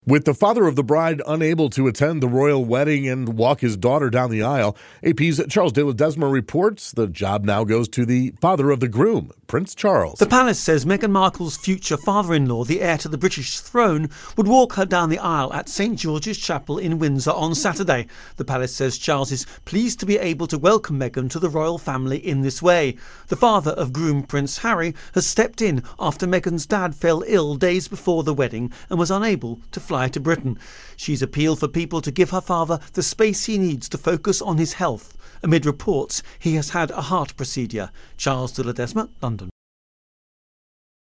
With the father of the bride unable to attend the royal wedding and walk his daughter down the aisle, AP's Charles de Ledesma reports the job now goes to the father of the groom, Prince Charles. The palace says Meghan Markle's future father-in-law, the heir to the British throne, would walk her down the aisle at St George's Chapel in Windsor on Saturday. The palace says Charles is pleased to be able to welcome Meghan to the royal family in this way. The father of groom Prince Harry has stepped in after Meghan's dad fell ill days before the wedding and was unable to fly to Britain. She's appealed for people to give her father the space he needs to focus on his health. Amid reports he has had a heart procedure. Charles de Ledesma, London.